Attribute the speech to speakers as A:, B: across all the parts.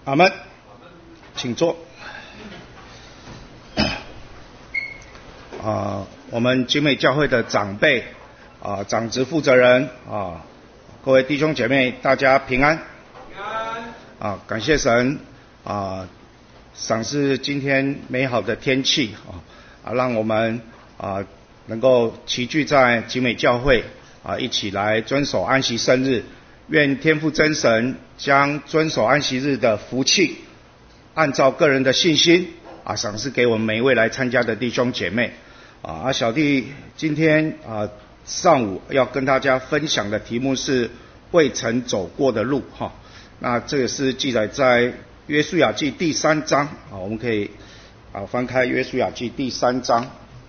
A: 阿们，请坐。我们景美教会的长辈长职负责人各位弟兄姐妹，大家平安。
B: 平安。
A: 感谢神赏赐今天美好的天气让我们能够齐聚在景美教会一起来遵守安息圣日。愿天父真神将遵守安息日的福气，按照个人的信心赏赐给我们每一位来参加的弟兄姐妹。小弟今天上午要跟大家分享的题目是未曾走过的路那这个是记载在约书亚记第3章我们可以翻开约书亚记第3章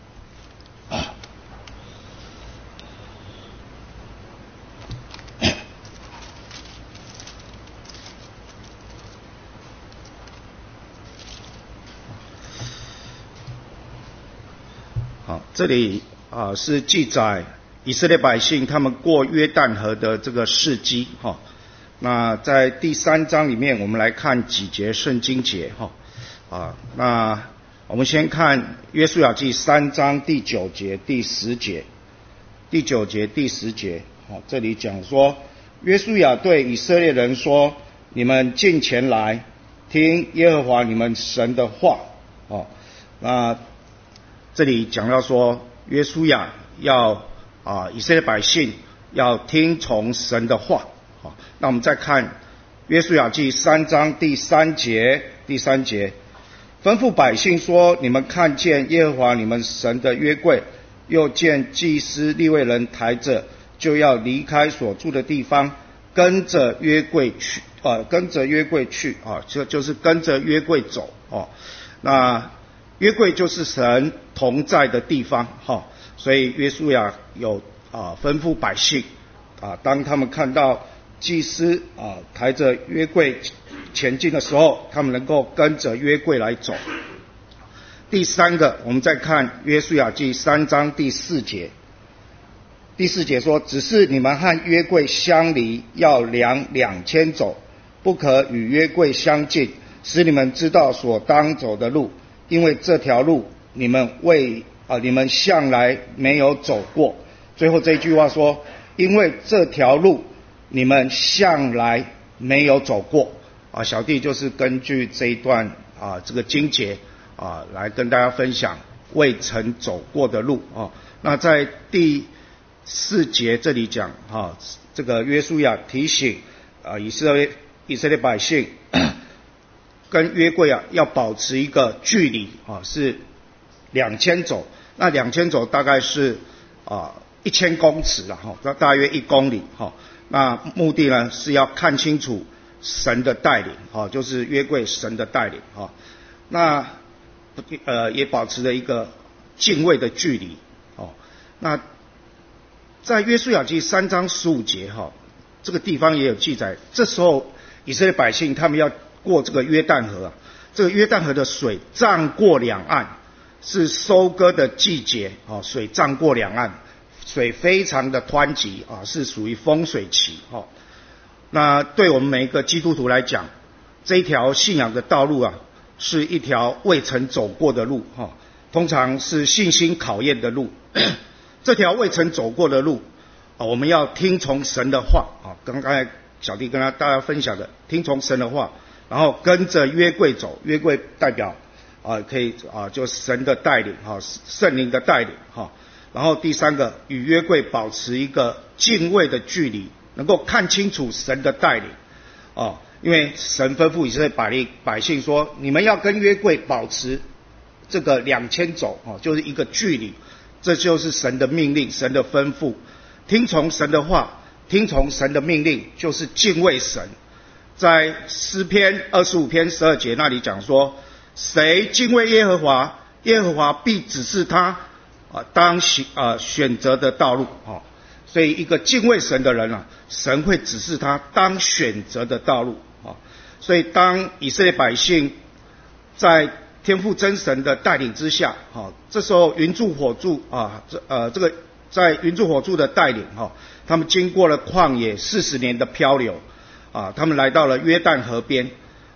A: 这里是记载以色列百姓他们过约旦河的这个事迹那在第3章里面，我们来看几节圣经节那我们先看约书亚记3章第9节、第10节。第9节、第10节这里讲说，约书亚对以色列人说：你们近前来，听耶和华你们神的话那这里讲到说，约书亚要以色列百姓要听从神的话那我们再看约书亚记3章第3节，吩咐百姓说：你们看见耶和华你们神的约柜，又见祭司利未人抬着，就要离开所住的地方，跟着约柜去就是跟着约柜走那约柜就是神同在的地方所以约书亚有吩咐百姓当他们看到祭司抬着约柜前进的时候，他们能够跟着约柜来走。第三个，我们再看约书亚记3章第4节。第4节说：只是你们和约柜相离，要量2000肘，不可与约柜相近，使你们知道所当走的路，因为这条路你们向来没有走过。最后这句话说：因为这条路你们向来没有走过小弟就是根据这一段这个经节来跟大家分享未曾走过的路那在第4节这里讲这个约书亚提醒以色列百姓跟约柜要保持一个距离是2000肘，那2000肘大概是1000公尺那大约1公里那目的呢是要看清楚神的带领就是约柜神的带领那也保持了一个敬畏的距离那在约书亚记3章15节这个地方也有记载，这时候以色列百姓他们要过这个约旦河这个约旦河的水涨过两岸，是收割的季节水涨过两岸，水非常的湍急是属于丰水期那对我们每一个基督徒来讲，这一条信仰的道路是一条未曾走过的路通常是信心考验的路这条未曾走过的路我们要听从神的话刚才小弟跟大家分享的，听从神的话，然后跟着约柜走。约柜代表可以就神的带领圣灵的带领然后第三个，与约柜保持一个敬畏的距离，能够看清楚神的带领因为神吩咐以色列百姓说，你们要跟约柜保持这个2000肘就是一个距离，这就是神的命令，神的吩咐。听从神的话，听从神的命令，就是敬畏神。在诗篇25篇12节那里讲说，谁敬畏耶和华，耶和华必指示他当选择的道路所以一个敬畏神的人神会指示他当选择的道路所以当以色列百姓在天父真神的带领之下这时候云柱火柱这个在云柱火柱的带领他们经过了旷野40年的漂流他们来到了约旦河边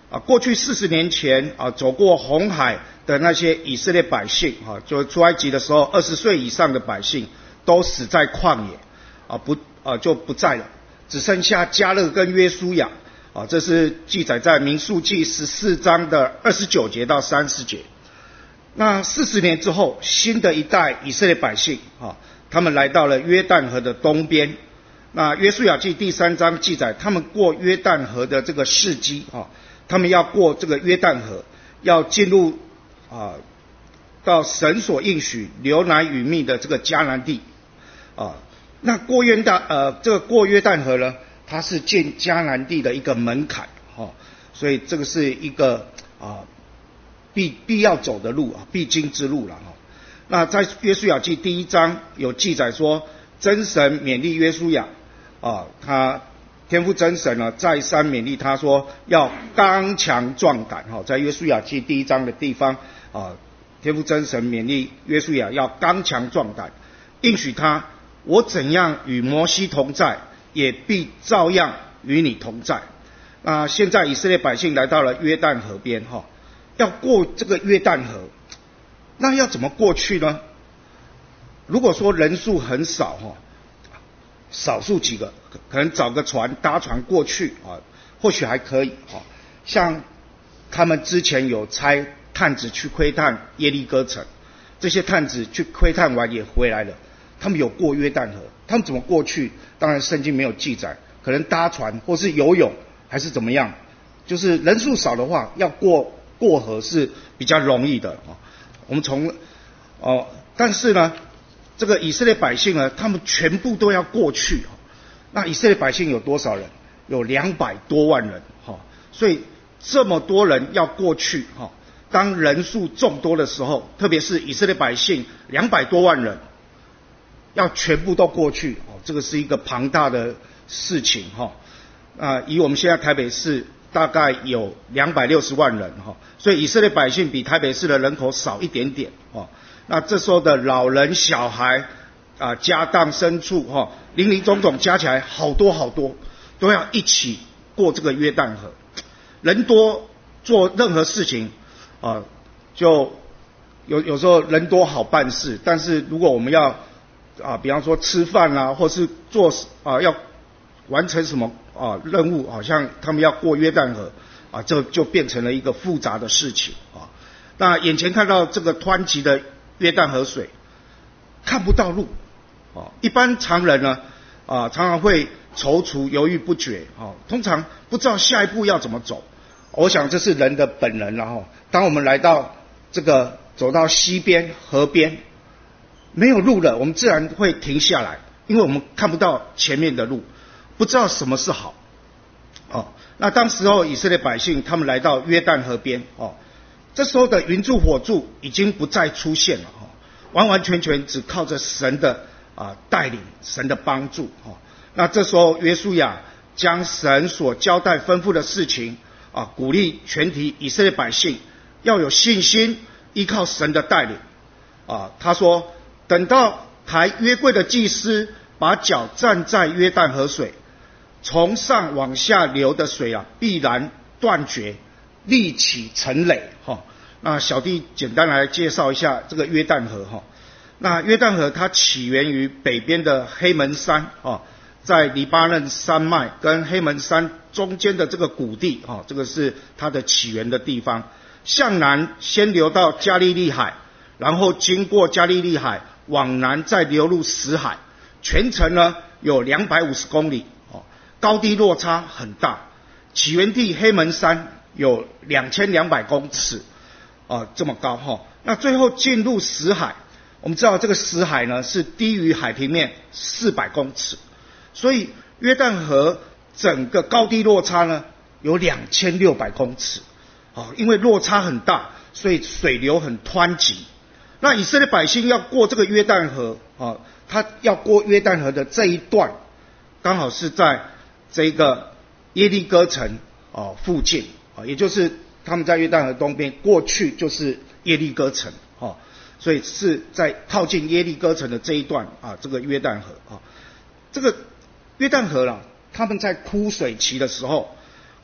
A: 过去40年前走过红海的那些以色列百姓就出埃及的时候20岁以上的百姓都死在旷野就不在了，只剩下迦勒跟约书亚这是记载在民数记14章的29节到30节。那40年之后，新的一代以色列百姓他们来到了约旦河的东边。那约书亚记第3章记载，他们过约旦河的这个事迹他们要过这个约旦河，要进入到神所应许流奶与蜜的这个迦南地那过约旦河呢，它是进迦南地的一个门槛所以这个是一个必要走的路必经之路了那在约书亚记第1章有记载说，真神勉励约书亚他天父真神呢再三勉励他说要刚强壮胆在约书亚记第1章的地方天父真神勉励约书亚要刚强壮胆，应许他，我怎样与摩西同在，也必照样与你同在。那现在以色列百姓来到了约旦河边要过这个约旦河，那要怎么过去呢？如果说人数很少少数几个可能找个船搭船过去或许还可以像他们之前有差探子去窥探耶利哥城，这些探子去窥探完也回来了，他们有过约旦河，他们怎么过去？当然圣经没有记载，可能搭船或是游泳还是怎么样，就是人数少的话要过河是比较容易的我们但是呢这个以色列百姓呢，他们全部都要过去那以色列百姓有多少人？有200多万人所以这么多人要过去当人数众多的时候，特别是以色列百姓200多万人要全部都过去这个是一个庞大的事情以我们现在台北市大概有260万人所以以色列百姓比台北市的人口少一点点那这时候的老人小孩家当牲畜林林总总加起来好多好多，都要一起过这个约旦河。人多做任何事情就有时候人多好办事，但是如果我们要比方说吃饭或是做要完成什么任务，好像他们要过约旦河这就变成了一个复杂的事情那眼前看到这个湍急的约旦河水，看不到路一般常人呢常常会踌躇犹豫不决通常不知道下一步要怎么走。我想这是人的本能当我们来到走到溪边河边没有路了，我们自然会停下来，因为我们看不到前面的路，不知道什么是好那当时候以色列百姓他们来到约旦河边这时候的云柱火柱已经不再出现了完完全全只靠着神的带领，神的帮助那这时候约书亚将神所交代吩咐的事情鼓励全体以色列百姓要有信心，依靠神的带领他说，等到抬约柜的祭司把脚站在约旦河水，从上往下流的水必然断绝，立起成垒那小弟简单来介绍一下这个约旦河那约旦河它起源于北边的黑门山在黎巴嫩山脉跟黑门山中间的这个谷地这个是它的起源的地方，向南先流到加利利海，然后经过加利利海往南再流入死海，全程呢有250公里高低落差很大，起源地黑门山有2200公尺这么高那最后进入死海，我们知道这个死海呢是低于海平面400公尺，所以约旦河整个高低落差呢有2600公尺因为落差很大，所以水流很湍急。那以色列百姓要过这个约旦河他要过约旦河的这一段刚好是在这个耶利哥城附近也就是他们在约旦河东边，过去就是耶利哥城所以是在靠近耶利哥城的这一段这个约旦河这个约旦河他们在枯水期的时候，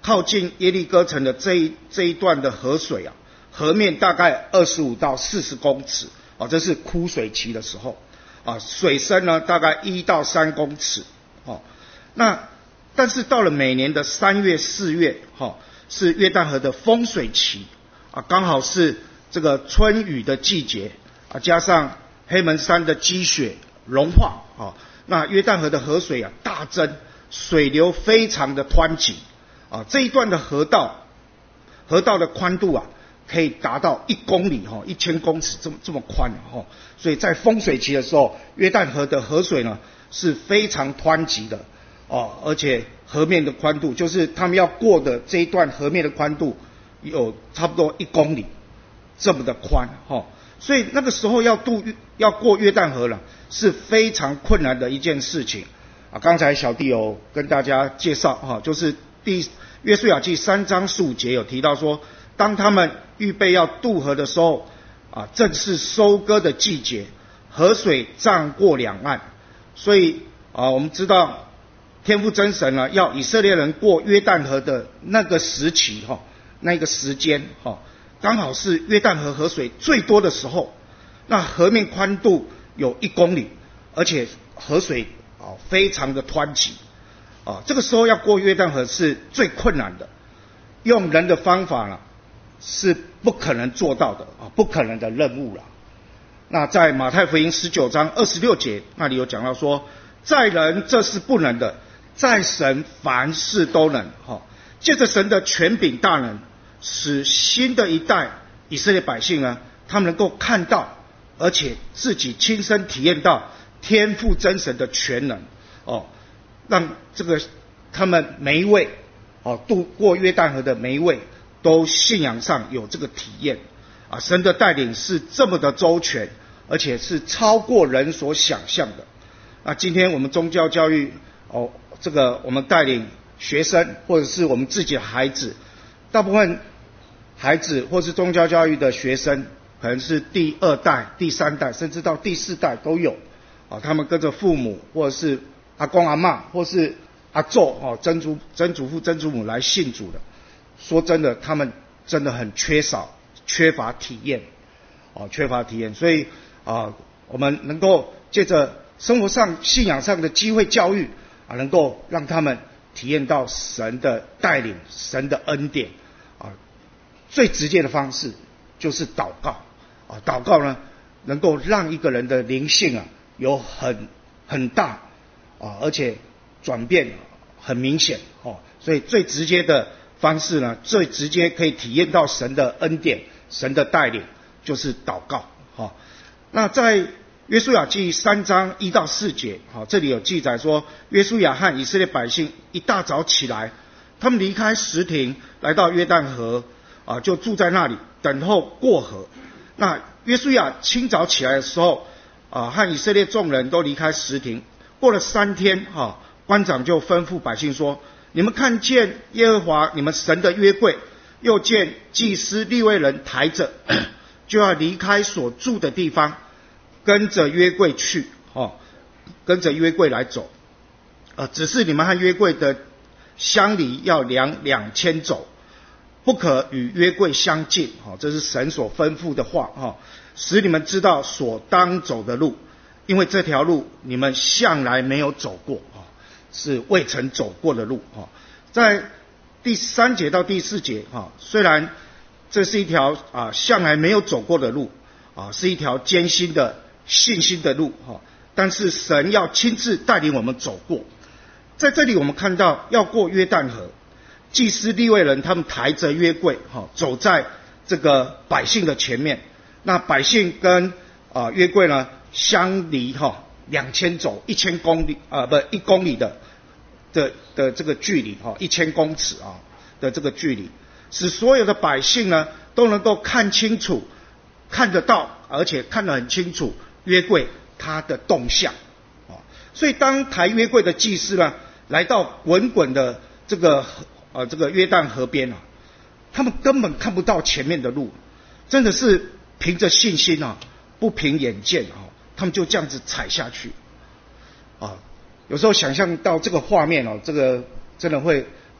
A: 靠近耶利哥城的这一段的河水啊，河面大概25到40公尺啊，这是枯水期的时候啊，水深呢大概1到3公尺哦。但是到了每年的3月4月是约旦河的丰水期啊，刚好是这个春雨的季节啊，加上黑门山的积雪融化啊，那约旦河的河水啊大增，水流非常的湍急啊，这一段的河道的宽度啊可以达到1公里1000公尺这么宽所以在丰水期的时候，约旦河的河水呢是非常湍急的而且河面的宽度，就是他们要过的这一段河面的宽度有差不多1公里这么的宽所以那个时候要过约旦河了，是非常困难的一件事情啊。刚才小弟有跟大家介绍就是约书亚记3章15节有提到说，当他们预备要渡河的时候啊，正是收割的季节，河水涨过两岸，所以我们知道天父真神呢要以色列人过约旦河的那个时期那个时间刚好是约旦河河水最多的时候，那河面宽度有1公里，而且河水非常的湍急这个时候要过约旦河是最困难的，用人的方法呢是不可能做到的不可能的任务了。那在马太福音19章26节那里有讲到说，在人这是不能的，在神凡事都能借着神的权柄大能，使新的一代以色列百姓呢，他们能够看到，而且自己亲身体验到天父真神的全能让他们每一位渡过约旦河的每一位都信仰上有这个体验神的带领是这么的周全，而且是超过人所想象的。那今天我们宗教教育我们带领学生或者是我们自己的孩子，大部分孩子或是宗教教育的学生可能是第2代、第3代甚至到第4代都有他们跟着父母或者是阿公阿嬷或是阿祖曾祖父曾祖母来信主的，说真的他们真的很缺乏体验所以我们能够借着生活上信仰上的机会教育能够让他们体验到神的带领，神的恩典最直接的方式就是祷告祷告呢能够让一个人的灵性有很大而且转变很明显所以最直接的方式呢，最直接可以体验到神的恩典，神的带领就是祷告那在约书亚记3章1到4节这里有记载说，约书亚和以色列百姓一大早起来，他们离开什亭来到约旦河就住在那里等候过河。那约书亚清早起来的时候和以色列众人都离开什亭，过了3天官长就吩咐百姓说，你们看见耶和华你们神的约柜，又见祭司利未人抬着就要离开所住的地方，跟着约柜去跟着约柜来走只是你们和约柜的相离要量2000肘，不可与约柜相近这是神所吩咐的话使你们知道所当走的路，因为这条路你们向来没有走过是未曾走过的路在第3节到第4节虽然这是一条向来没有走过的路是一条艰辛的信心的路但是神要亲自带领我们走过。在这里我们看到要过约旦河，祭司利未人他们抬着约柜走在这个百姓的前面，那百姓跟约柜呢相离2000肘1000公里1公里的这个距离1000公尺的这个距离，使所有的百姓呢都能够看清楚，看得到，而且看得很清楚约柜它的动向所以当抬约柜的祭司呢来到滚滚的这个约旦河边他们根本看不到前面的路，真的是凭着信心不凭眼见他们就这样子踩下去有时候想象到这个画面这个真的会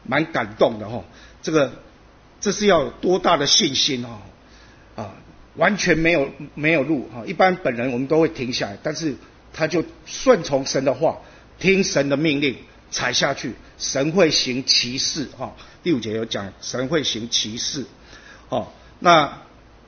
A: 蛮感动的这是要有多大的信心完全没有路一般本人我们都会停下来，但是他就顺从神的话，听神的命令踩下去，神会行奇事第5节有讲神会行奇事那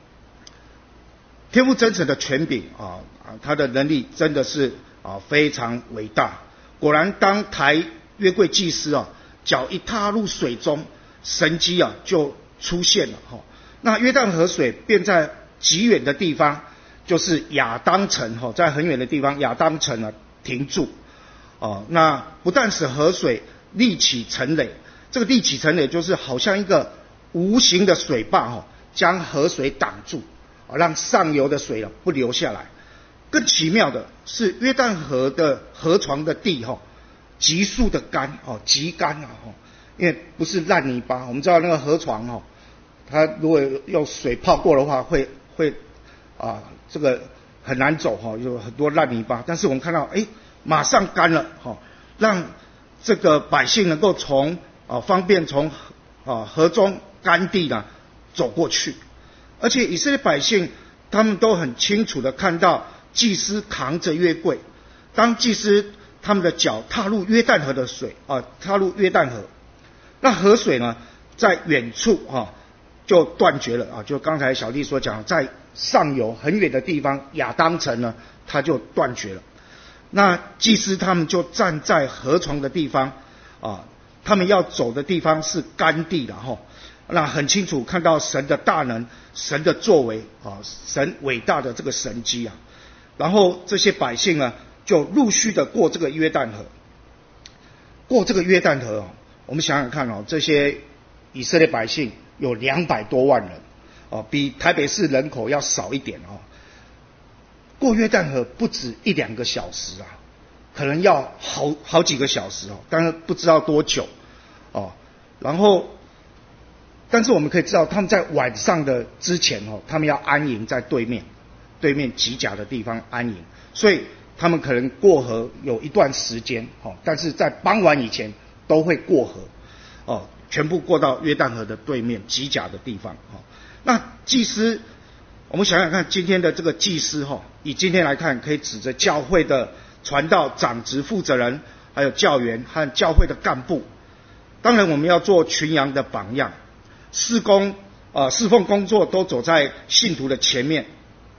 A: 天父真神的权柄他的能力真的是非常伟大。果然当抬约柜祭司脚一踏入水中，神迹就出现了那约旦河水便在极远的地方，就是亚当城在很远的地方亚当城停住那不但使河水立起成垒，这个立起成垒就是好像一个无形的水坝将河水挡住让上游的水不流下来。更奇妙的是约旦河的河床的地急速的干极干因为不是烂泥巴，我们知道那个河床它如果用水泡过的话会这个很难走有很多烂泥巴，但是我们看到马上干了让这个百姓能够方便从河中干地走过去。而且以色列百姓他们都很清楚的看到祭司扛着约柜，当祭司他们的脚踏入约旦河的水踏入约旦河，那河水呢在远处就断绝了就刚才小弟所讲，在上游很远的地方亚当城呢它就断绝了。那祭司他们就站在河床的地方他们要走的地方是干地那很清楚看到神的大能，神的作为神伟大的这个神迹然后这些百姓呢就陆续的过这个约旦河。过这个约旦河我们想想看这些以色列百姓有200多万人比台北市人口要少一点过约旦河不止1-2个小时可能要好几个小时当然不知道多久然后但是我们可以知道他们在晚上的之前他们要安营在对面吉甲的地方安营，所以他们可能过河有一段时间但是在傍晚以前都会过河全部过到约旦河的对面吉甲的地方那祭司，我们想想看今天的这个祭司以今天来看可以指着教会的传道长职负责人，还有教员和教会的干部。当然我们要做群羊的榜样，侍奉工作都走在信徒的前面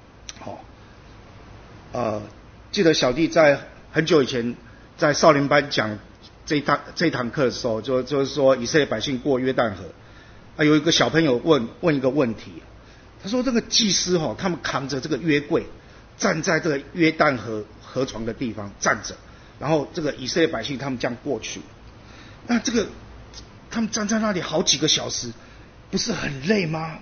A: 记得小弟在很久以前在少年班讲这一堂课的时候，就是说以色列百姓过约旦河有一个小朋友问一个问题，他说这个祭司他们扛着这个约柜站在这个约旦河床的地方站着，然后这个以色列百姓他们这样过去，那这个他们站在那里好几个小时，不是很累吗？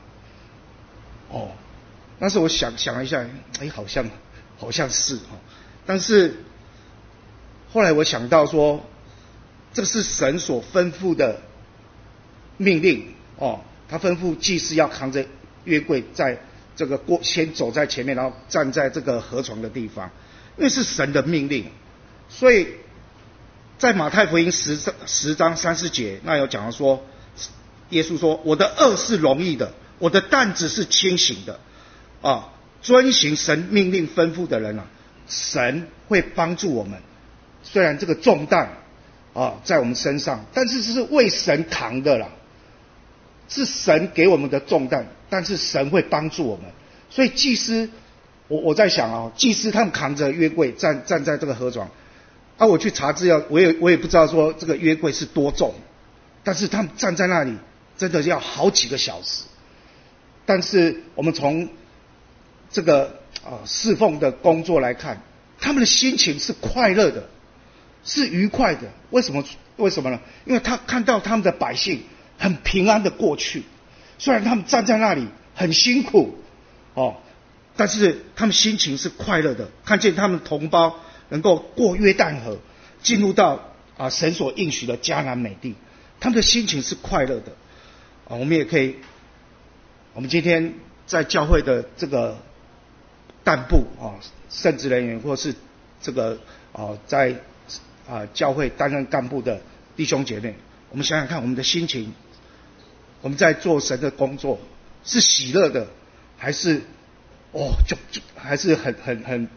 A: 但是我想了一下好像是但是后来我想到说，这是神所吩咐的命令他吩咐祭司要扛着约柜在这个先走在前面，然后站在这个河床的地方，因为是神的命令。所以在马太福音10章30节那有讲到说，耶稣说我的轭是容易的，我的担子是轻省的遵行神命令吩咐的人神会帮助我们。虽然这个重担在我们身上，但是这是为神扛的啦，是神给我们的重担，但是神会帮助我们。所以祭司，我在想祭司他们扛着约柜站在这个河床我去查资料，我也不知道说这个约柜是多重，但是他们站在那里真的要好几个小时。但是我们从这个侍奉的工作来看，他们的心情是快乐的，是愉快的。为什么呢？因为他看到他们的百姓很平安的过去，虽然他们站在那里很辛苦但是他们心情是快乐的，看见他们同胞能够过约旦河，进入到神所应许的迦南美地，他们的心情是快乐的我们也可以，我们今天在教会的这个干部圣职人员，或是这个在教会担任干部的弟兄姐妹， 我们想想看，我们的心情，我们在做神的工作是喜乐的，还是还是很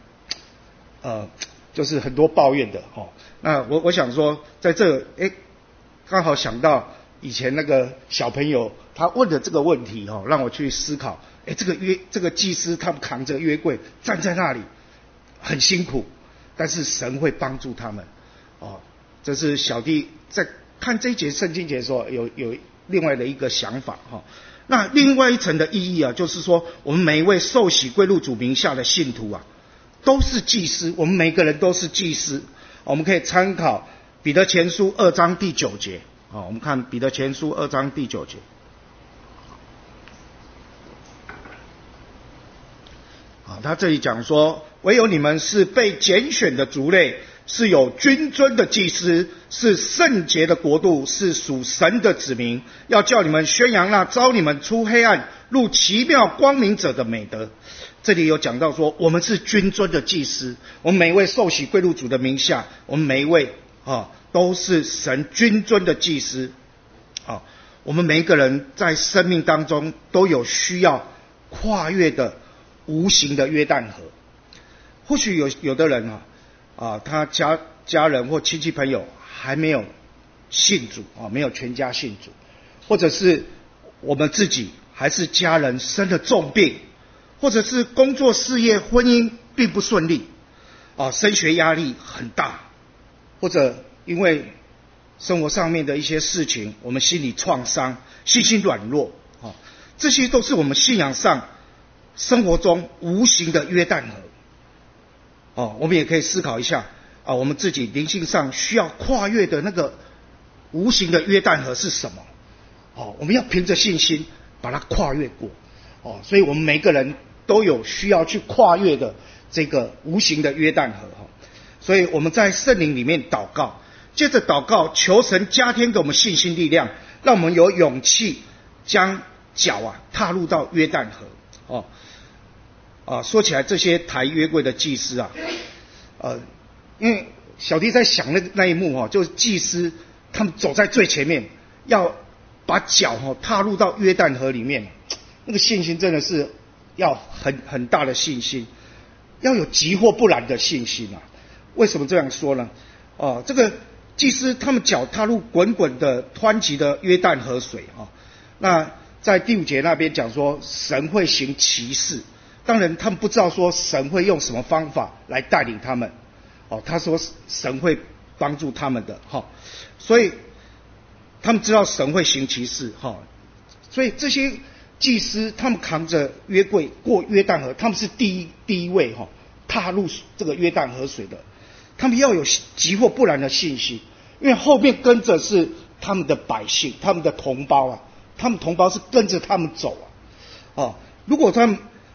A: 就是很多抱怨的哦。那我想说，在这刚好想到以前那个小朋友他问的这个问题哦，让我去思考。这个祭司他们扛着约柜站在那里，很辛苦，但是神会帮助他们哦。这是小弟在看这一节圣经节的时候有另外的一个想法哈。那另外一层的意义啊，就是说我们每一位受洗归入主名下的信徒啊，都是祭司，我们每个人都是祭司。我们可以参考彼得前书2章第9节啊，我们看彼得前书2章第9节。他这里讲说，唯有你们是被拣选的族类，是有君尊的祭司，是圣洁的国度，是属神的子民，要叫你们宣扬那召你们出黑暗入奇妙光明者的美德。这里有讲到说，我们是君尊的祭司，我们每一位受洗归入主的名下，我们每一位都是神君尊的祭司。我们每一个人在生命当中都有需要跨越的无形的约旦河。或许有的人他家人或亲戚朋友还没有信主没有全家信主，或者是我们自己还是家人生了重病，或者是工作事业婚姻并不顺利升学压力很大，或者因为生活上面的一些事情我们心理创伤，信心软弱这些都是我们信仰上生活中无形的约旦河我们也可以思考一下我们自己灵性上需要跨越的那个无形的约旦河是什么我们要凭着信心把它跨越过所以我们每个人都有需要去跨越的这个无形的约旦河所以我们在圣灵里面祷告，接着祷告求神加添给我们信心力量，让我们有勇气将脚踏入到约旦河说起来这些抬约柜的祭司因为小弟在想那一幕就是祭司他们走在最前面，要把脚踏入到约旦河里面，那个信心真的是要很大的信心，要有急或不然的信心为什么这样说呢？这个祭司他们脚踏入滚滚的湍急的约旦河水那在第5节那边讲说神会行奇事，当然他们不知道说神会用什么方法来带领他们他说神会帮助他们的所以他们知道神会行奇事所以这些祭司他们扛着约柜过约旦河，他们是第一位踏入这个约旦河水的，他们要有急或不然的信心，因为后面跟着是他们的百姓，他们的同胞他们同胞是跟着他们走如果他们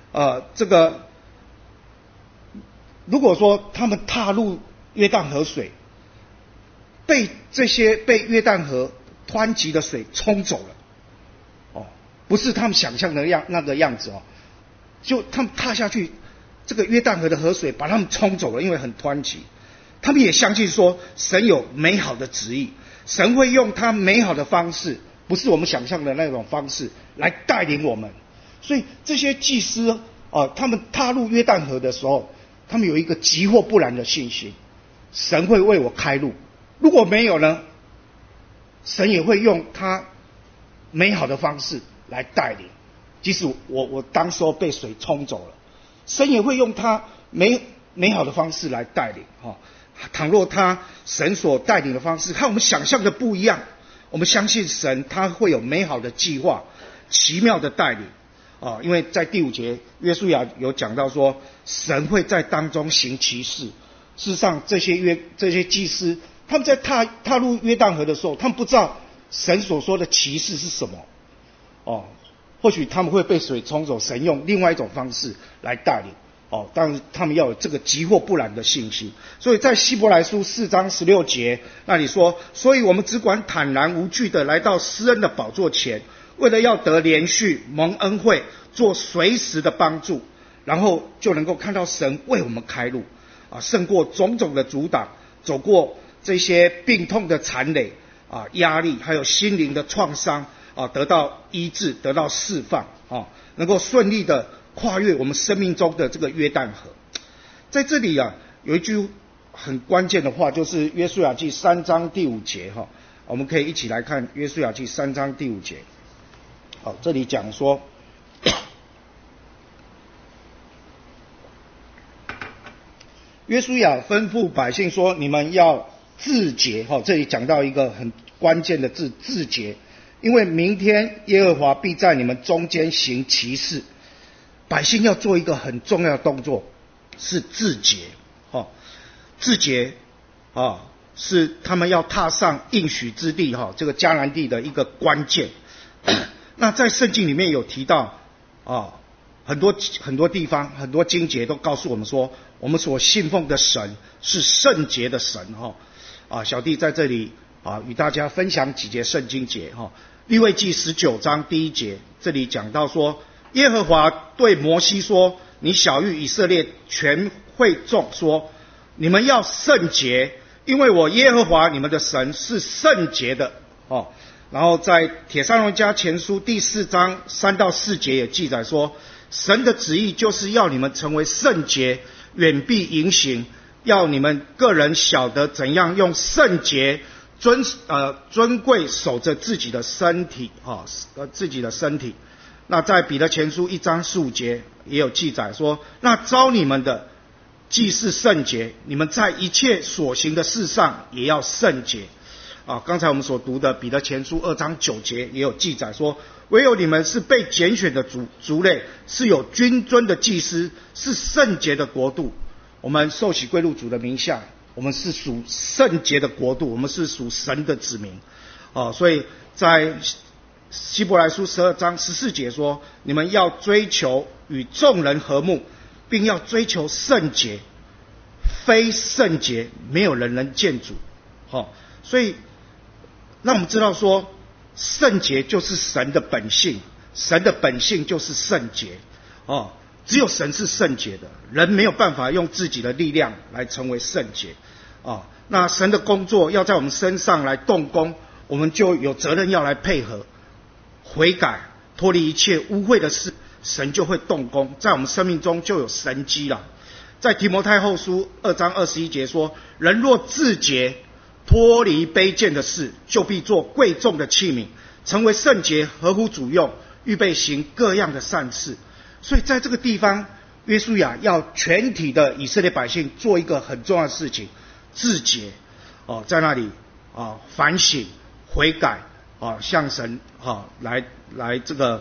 A: 如果说他们踏入约旦河水，被约旦河湍急的水冲走了不是他们想象的那个样子就他们踏下去，这个约旦河的河水把他们冲走了，因为很湍急。他们也相信说神有美好的旨意，神会用他美好的方式，不是我们想象的那种方式来带领我们。所以这些祭司他们踏入约旦河的时候，他们有一个急或不然的信心，神会为我开路，如果没有呢，神也会用他美好的方式来带领，即使我当时候被水冲走了，神也会用他美好的方式来带领倘若神所带领的方式和我们想象的不一样，我们相信神他会有美好的计划，奇妙的带领因为在第5节约书亚有讲到说神会在当中行奇事。事实上这些祭司他们在踏入约旦河的时候，他们不知道神所说的奇事是什么或许他们会被水冲走，神用另外一种方式来带领当然他们要有这个急或不然的信心。所以在希伯来书4章16节那里说，所以我们只管坦然无惧的来到施恩的宝座前，为了要得连续蒙恩惠，做随时的帮助，然后就能够看到神为我们开路胜过种种的阻挡，走过这些病痛的残累压力，还有心灵的创伤得到医治，得到释放能够顺利的跨越我们生命中的这个约旦河。在这里有一句很关键的话，就是约书亚记3章第5节我们可以一起来看约书亚记3章第5节。好，这里讲说约书亚吩咐百姓说，你们要自洁这里讲到一个很关键的字，自洁，因为明天耶和华必在你们中间行奇事。百姓要做一个很重要的动作，是自洁自洁是他们要踏上应许之地这个迦南地的一个关键。那在圣经里面有提到很多地方，很多经节都告诉我们说，我们所信奉的神是圣洁的神小弟在这里与大家分享几节圣经节利未记19章第1节，这里讲到说，耶和华对摩西说，你晓谕以色列全会众说，你们要圣洁，因为我耶和华你们的神是圣洁的然后在帖撒罗尼迦前书第4章3到4节也记载说，神的旨意就是要你们成为圣洁，远避淫行，要你们个人晓得怎样用圣洁尊贵守着自己的身体自己的身体。那在彼得前书1章15节也有记载说，那召你们的既是圣洁，你们在一切所行的事上也要圣洁刚才我们所读的彼得前书2章9节也有记载说，唯有你们是被拣选的族类，是有君尊的祭司，是圣洁的国度。我们受洗归入主的名下，我们是属圣洁的国度，我们是属神的子民所以在希伯来书12章14节说，你们要追求与众人和睦，并要追求圣洁，非圣洁没有人能见主所以让我们知道说，圣洁就是神的本性，神的本性就是圣洁只有神是圣洁的，人没有办法用自己的力量来成为圣洁那神的工作要在我们身上来动工，我们就有责任要来配合悔改，脱离一切污秽的事，神就会动工，在我们生命中就有神迹了。在提摩太后书2章21节说，人若自洁，脱离卑贱的事，就必做贵重的器皿，成为圣洁，合乎主用，预备行各样的善事。所以在这个地方，约书亚要全体的以色列百姓做一个很重要的事情，自洁在那里反省悔改向神来这个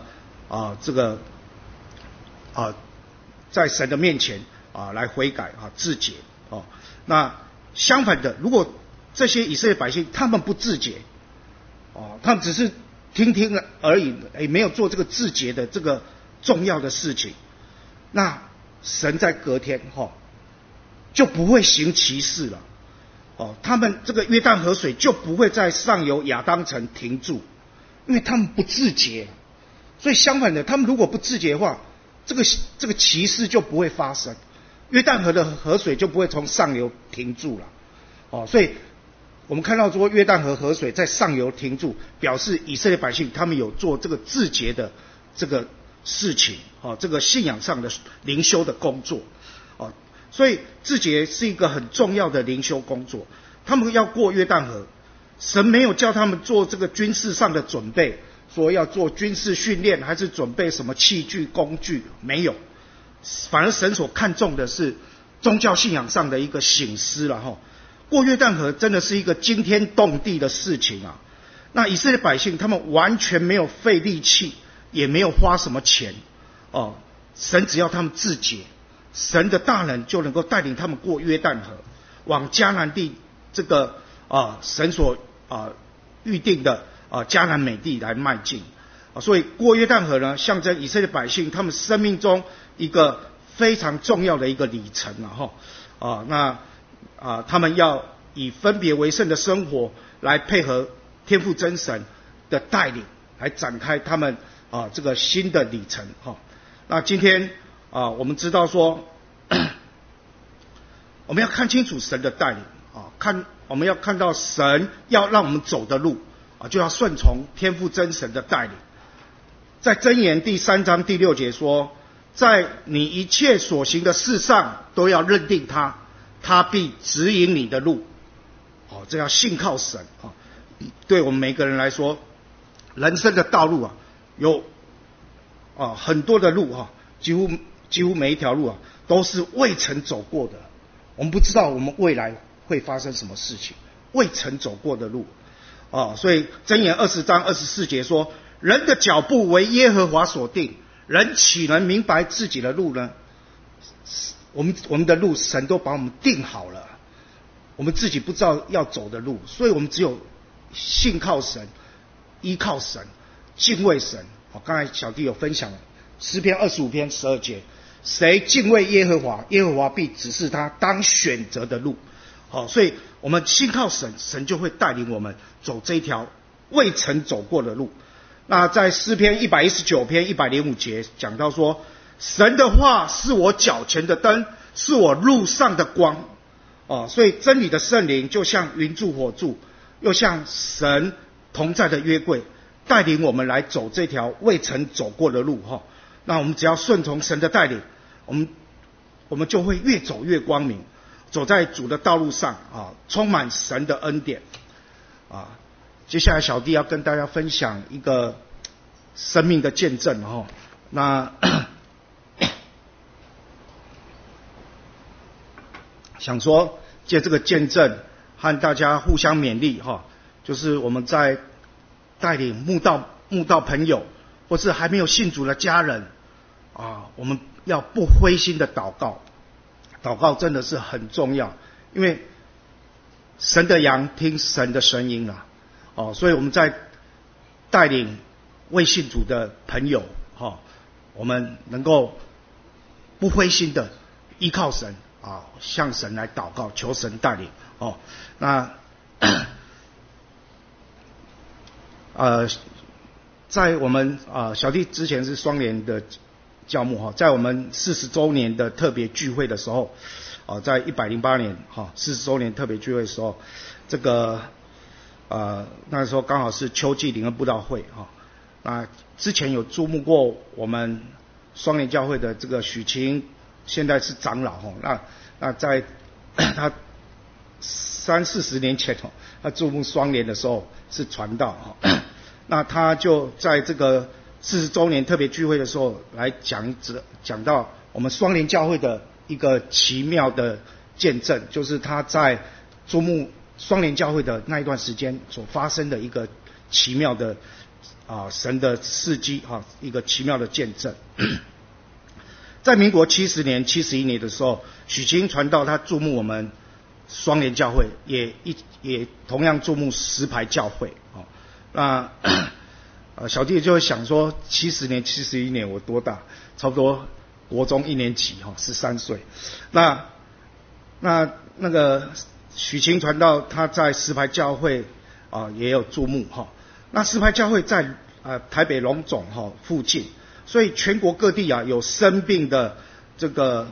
A: 在神的面前来悔改自洁那相反的，如果这些以色列百姓他们不自洁他们只是听听而已没有做这个自洁的这个重要的事情，那神在隔天就不会行奇事了他们这个约旦河水就不会在上游亚当城停住，因为他们不自洁。所以相反的，他们如果不自洁的话，这个奇事就不会发生，约旦河的河水就不会从上游停住了所以我们看到说约旦河河水在上游停住，表示以色列百姓他们有做这个自洁的这个事情这个信仰上的灵修的工作所以自洁是一个很重要的灵修工作。他们要过约旦河，神没有叫他们做这个军事上的准备，说要做军事训练还是准备什么器具工具，没有，反而神所看重的是宗教信仰上的一个省思了过约旦河真的是一个惊天动地的事情那以色列百姓他们完全没有费力气，也没有花什么钱神只要他们自洁，神的大能就能够带领他们过约旦河，往迦南地这个神所预定的迦南美地来迈进所以过约旦河呢，象征以色列百姓他们生命中一个非常重要的一个里程那他们要以分别为圣的生活来配合天父真神的带领，来展开他们这个新的里程那今天我们知道说我们要看清楚神的带领我们要看到神要让我们走的路啊，就要顺从天父真神的带领。在箴言第3章第6节说，在你一切所行的事上都要认定他，他必指引你的路。这要信靠神啊。对我们每个人来说，人生的道路啊，有很多的路啊，几乎每一条路啊都是未曾走过的。我们不知道我们未来会发生什么事情，未曾走过的路所以箴言20章24节说，人的脚步为耶和华所定，人岂能明白自己的路呢？我们的路神都把我们定好了，我们自己不知道要走的路，所以我们只有信靠神，依靠神，敬畏神。刚才小弟有分享诗篇25篇12节，谁敬畏耶和华，耶和华必指示他当选择的路。所以我们信靠神，神就会带领我们走这条未曾走过的路。那在诗篇119篇105节讲到说，神的话是我脚前的灯，是我路上的光。所以真理的圣灵就像云柱火柱，又像神同在的约柜，带领我们来走这条未曾走过的路。那我们只要顺从神的带领，我们就会越走越光明，走在主的道路上充满神的恩典接下来小弟要跟大家分享一个生命的见证那想说借这个见证和大家互相勉励就是我们在带领慕道朋友或是还没有信主的家人我们要不灰心的祷告。祷告真的是很重要，因为神的羊听神的声音所以我们在带领未信主的朋友我们能够不灰心的依靠神向神来祷告，求神带领那在我们小弟之前是双联的教牧在我们40周年的特别聚会的时候在108年40周年特别聚会的时候，这个那时候刚好是秋季灵恩布道会那之前有注目过我们双联教会的这个许晴，现在是长老那在他30-40年前他注目双联的时候是传道那他就在这个40周年特别聚会的时候来讲到我们双联教会的一个奇妙的见证，就是他在注目双联教会的那一段时间所发生的一个奇妙的神的事迹一个奇妙的见证。在民国70年、71年的时候，许晴传道他注目我们双联教会，也同样注目石牌教会那小弟就会想说，70年、71年我多大？差不多国中1年级13岁。那个许晴传道他在石牌教会也有注目那石牌教会在台北荣总附近，所以全国各地有生病的这个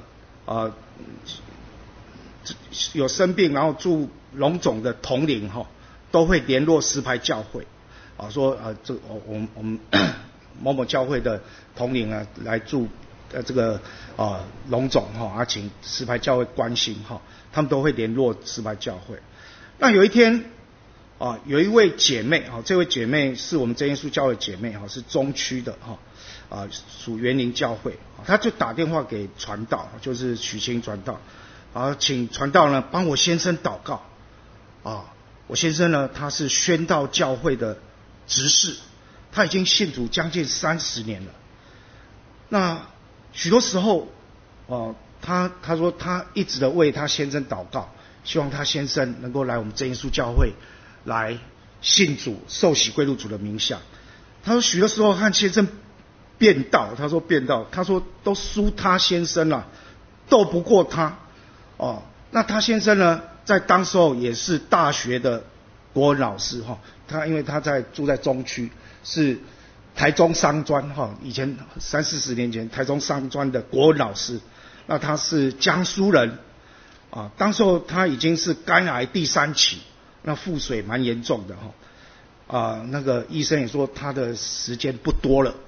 A: 有生病然后住荣总的同龄都会联络石牌教会说我们某某教会的同龄来住这个荣总请石牌教会关心他们都会联络石牌教会。那有一天有一位姐妹这位姐妹是我们真耶稣教会姐妹是中区的属园林教会，她就打电话给传道，就是许晴传道请传道呢帮我先生祷告我先生呢他是宣道教会的执事，他已经信主将近30年了。那许多时候他说他一直的为他先生祷告，希望他先生能够来我们真耶稣教会来信主，受洗归入主的名下。他说许多时候和先生辩道，他说都输他先生了，斗不过他那他先生呢在当时候也是大学的国文老师因为他住在中区，是台中商专以前30-40年前台中商专的国文老师。那他是江苏人当时候他已经是肝癌第3期，那腹水蛮严重的那个医生也说他的时间不多了，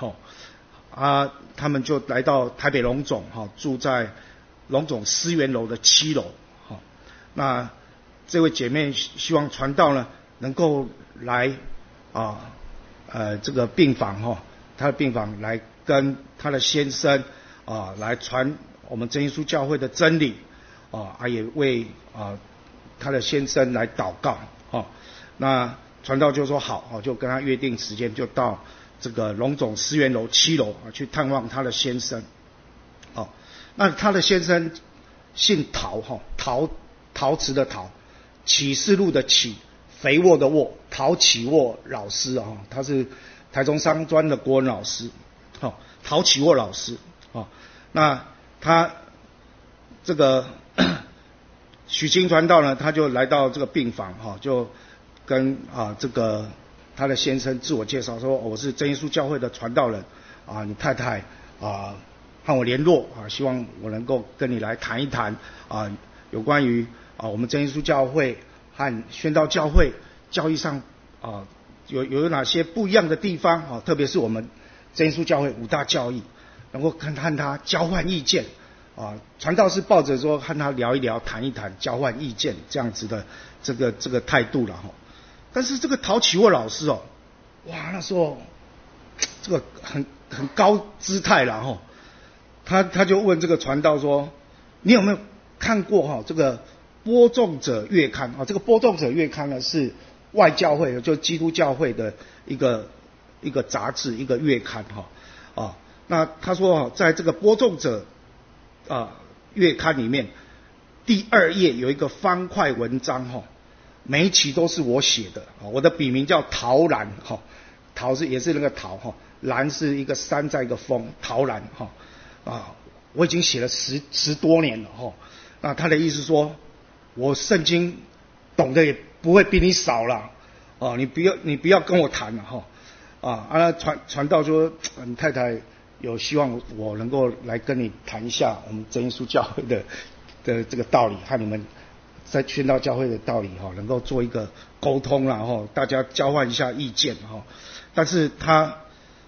A: 他们就来到台北荣总，住在荣总思源楼的7楼，那这位姐妹希望传道呢能够来这个病房她的病房来跟她的先生来传我们真耶稣教会的真理也为她的先生来祷告那传道就说好就跟他约定时间，就到这个荣总思源楼7楼去探望他的先生那他的先生姓陶陶瓷的陶，启示录的启，肥沃的沃，陶启沃老师他是台中商专的国文老师陶启沃老师那他这个许清传道呢，他就来到这个病房就跟这个他的先生自我介绍说我是真耶稣教会的传道人你太太和我联络希望我能够跟你来谈一谈有关于我们真耶稣教会和宣道教会教义上有哪些不一样的地方特别是我们真耶稣教会5大教义能够和他交换意见传道是抱着说和他聊一聊谈一谈交换意见这样子的这个态度了但是这个陶启沃老师哇那时候这个很高姿态了他就问这个传道说你有没有看过这个播种者月刊这个播种者月刊呢是外教会就基督教会的一个杂志一个月刊那他说在这个播种者月刊里面第2页有一个方块文章每一期都是我写的我的笔名叫陶兰陶也是那个陶兰是一个山在一个峰陶兰我已经写了10多年了那他的意思说我圣经懂得也不会比你少了你不要跟我谈了传道说你太太有希望我能够来跟你谈一下我们真耶稣教会的这个道理和你们在宣道教会的道理能够做一个沟通啦大家交换一下意见但是他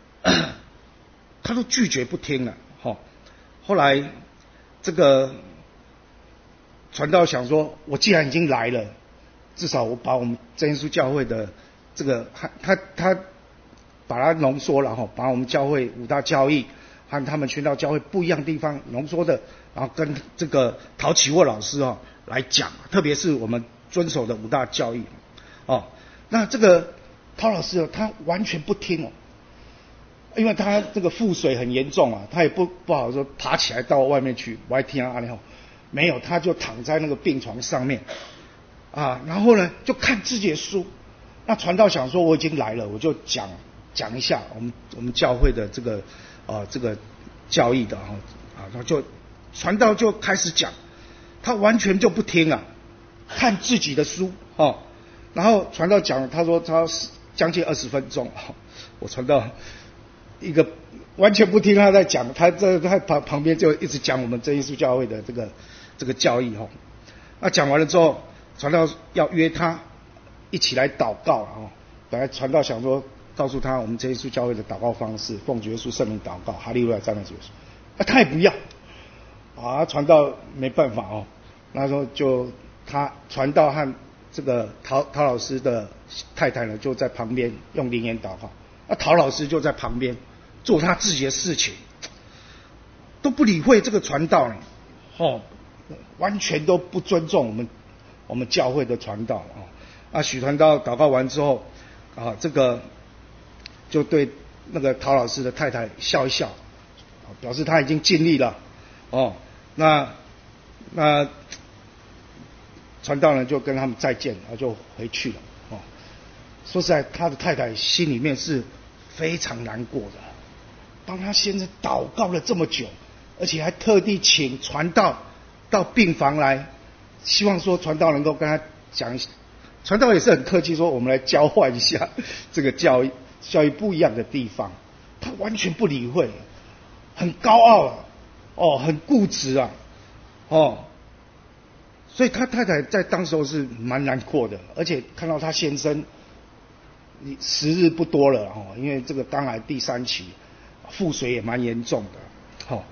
A: 都拒绝不听了后来这个传道想说我既然已经来了至少我把我们真耶稣教会的这个他把它浓缩了把我们教会5大教义和他们宣道教会不一样的地方浓缩的然后跟这个陶启沃老师来讲特别是我们遵守的5大教义那这个陶老师他完全不听因为他这个腹水很严重他也不好说爬起来到外面去我还听没有他就躺在那个病床上面然后呢就看自己的书那传道想说我已经来了我就讲一下我们教会的这个教义的然后就传道就开始讲他完全就不听看自己的书然后传道讲他说他将近20分钟我传道一个完全不听他在讲他旁边就一直讲我们真耶稣教会的这个教义那讲完了之后传道要约他一起来祷告本来传道想说告诉他我们真耶稣教会的祷告方式奉主耶稣圣名祷告哈利路亚赞美主耶稣他也不要传道没办法那时候就他传道和这个陶老师的太太呢就在旁边用灵言祷告陶老师就在旁边做他自己的事情都不理会这个传道完全都不尊重我们教会的传道许传道祷告完之后这个就对那个陶老师的太太笑一笑表示他已经尽力了那传道人就跟他们再见然后就回去了说实在他的太太心里面是非常难过的帮他先生祷告了这么久而且还特地请传道到病房来希望说传道能够跟他讲一下传道也是很客气说我们来交换一下这个教育不一样的地方他完全不理会很高傲很固执所以他太太在当时候是蛮难过的，而且看到他先生时日不多了哦，因为这个肝癌第3期，腹水也蛮严重的，哦。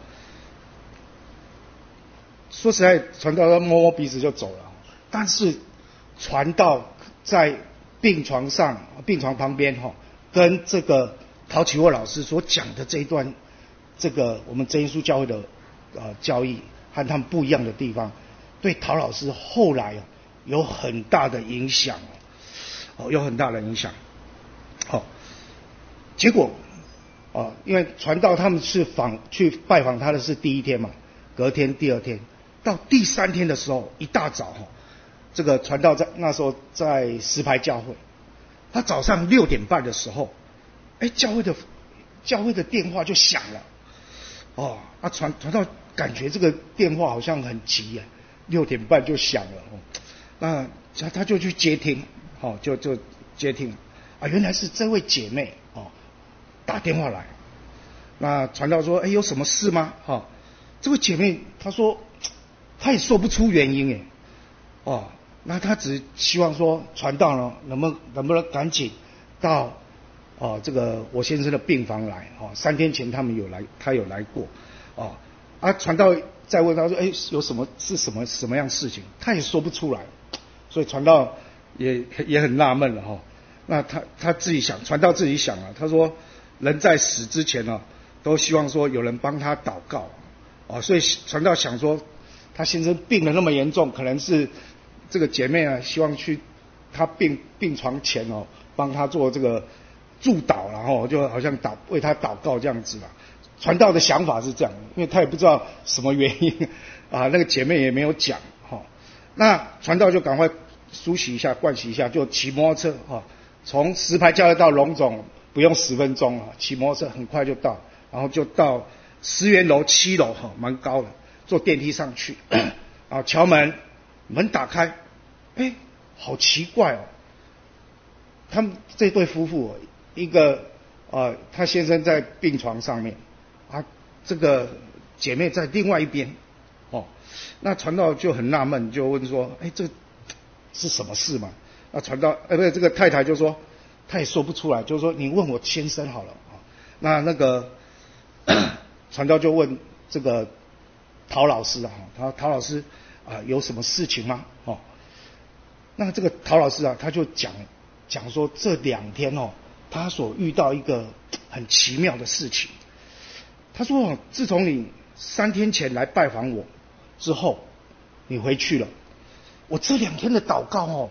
A: 说实在，传道他摸摸鼻子就走了，但是传道在病床旁边哈，跟这个陶启沃老师所讲的这一段，这个我们真耶稣教会的教义和他们不一样的地方，对陶老师后来有很大的影响哦，有很大的影响。好，结果因为传道他们是去拜访他的是第1天嘛，隔天第2天。到第3天的时候，一大早这个传道那时候在石牌教会，他早上6点半的时候，教会的电话就响了，传道感觉这个电话好像很急，6点半就响了，那他就去接听，就接听，原来是这位姐妹打电话来，那传道说，有什么事吗？这位姐妹她说。他也说不出原因那他只希望说传道呢能不能赶紧到这个我先生的病房来3天前他有来过传道再问他说有什么是什么样事情，他也说不出来，所以传道也很纳闷了那他自己想，传道自己想他说人在死之前都希望说有人帮他祷告所以传道想说。他先生病得那么严重，可能是这个姐妹希望去他病床前帮他做这个祝祷，然后就好像为他祷告这样子啦。传道的想法是这样，因为他也不知道什么原因那个姐妹也没有讲那传道就赶快梳洗一下、盥洗一下，就骑摩托车从石牌教会到龙总不用10分钟骑摩托车很快就到，然后就到石原楼7楼蛮高的。坐电梯上去，敲门，门打开，好奇怪他们这对夫妇，一个他先生在病床上面，这个姐妹在另外一边，那传道就很纳闷，就问说，这是什么事嘛？那传道，不是这个太太就说，她也说不出来，就说你问我先生好了那个传道就问这个。陶老师陶老师有什么事情吗？那这个陶老师他就讲说这2天他所遇到一个很奇妙的事情。他说自从你3天前来拜访我之后，你回去了，我这2天的祷告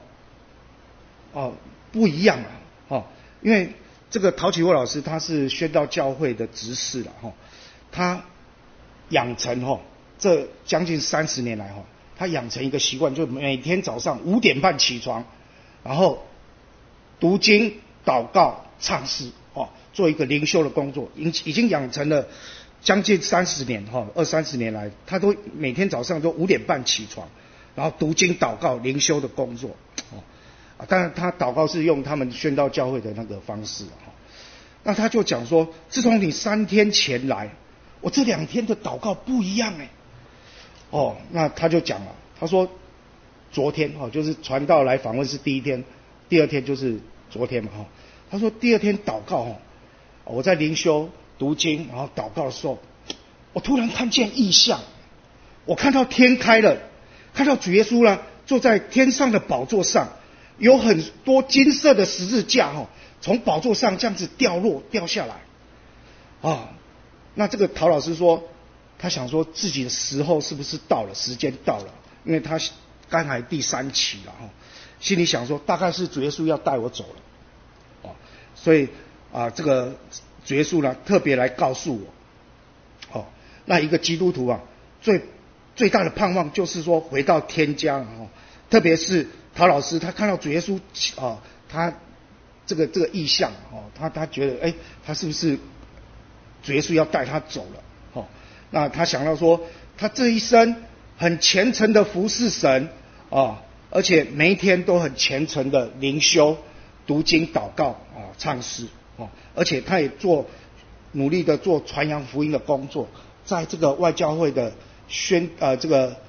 A: 不一样因为这个陶启沃老师他是宣道教会的执事了他养成这将近30年来他养成一个习惯，就每天早上5点半起床，然后读经、祷告、唱诗做一个灵修的工作，已经养成了将近30年20-30年来，他都每天早上都5点半起床，然后读经、祷告、灵修的工作当然他祷告是用他们宣道教会的那个方式那他就讲说，自从你3天前来，我这2天的祷告不一样那他就讲了，他说昨天就是传道来访问是第1天，第2天就是昨天嘛他说第2天祷告我在灵修读经然后祷告的时候，我突然看见异象，我看到天开了，看到主耶稣呢坐在天上的宝座上，有很多金色的十字架从宝座上这样子掉下来那这个陶老师说，他想说自己的时候是不是到了，时间到了，因为他肝癌第3期了心里想说大概是主耶稣要带我走了所以这个主耶稣呢特别来告诉我那一个基督徒最大的盼望就是说回到天家特别是陶老师他看到主耶稣他这个意象他觉得他是不是主耶稣要带他走了那他想到说他这一生很虔诚的服侍神而且每一天都很虔诚的灵修、读经、祷告唱诗而且他也努力的做传扬福音的工作，在这个外教会的这个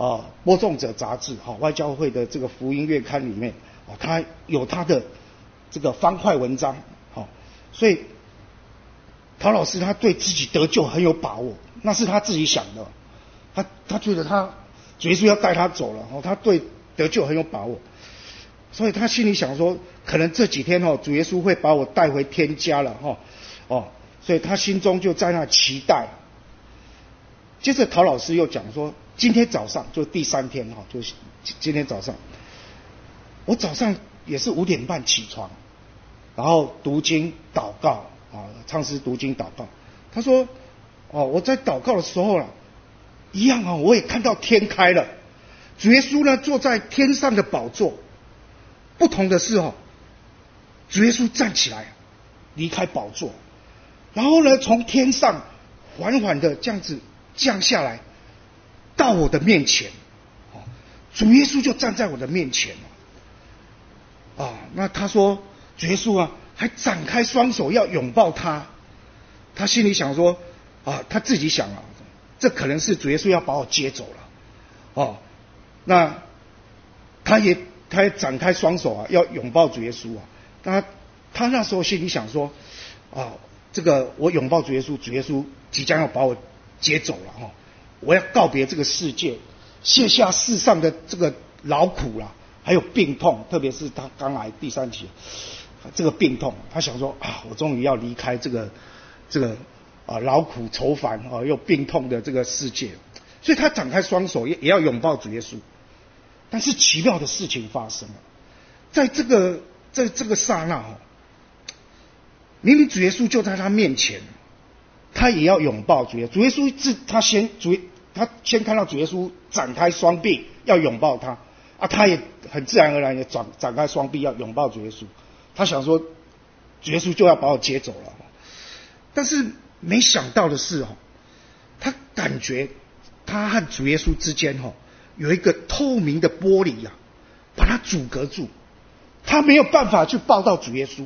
A: 播种者杂志外教会的这个福音月刊里面他有他的这个方块文章所以陶老师他对自己得救很有把握，那是他自己想的，他觉得主耶稣要带他走了他对得救很有把握，所以他心里想说，可能这几天主耶稣会把我带回天家了所以他心中就在那期待。接着陶老师又讲说，今天早上就第3天就是今天早上，我早上也是5点半起床，然后读经祷告唱诗读经祷告。他说我在祷告的时候一样我也看到天开了，主耶稣呢坐在天上的宝座，不同的是主耶稣站起来离开宝座，然后呢从天上缓缓的这样子降下来到我的面前，主耶稣就站在我的面前那他说主耶稣还展开双手要拥抱他，他心里想说他自己想这可能是主耶稣要把我接走了那他也展开双手要拥抱主耶稣他那时候心里想说这个我拥抱主耶稣，主耶稣即将要把我接走了我要告别这个世界，卸下世上的这个劳苦还有病痛，特别是他刚来第3期这个病痛，他想说我终于要离开这个劳苦愁烦又病痛的这个世界，所以他展开双手也要拥抱主耶稣。但是奇妙的事情发生了，在这个刹那明明主耶稣就在他面前，他也要拥抱主耶稣。主耶稣他先看到主耶稣展开双臂要拥抱他他也很自然而然也展开双臂要拥抱主耶稣。他想说主耶稣就要把我接走了，但是没想到的是他感觉他和主耶稣之间有一个透明的玻璃把他阻隔住，他没有办法去抱到主耶稣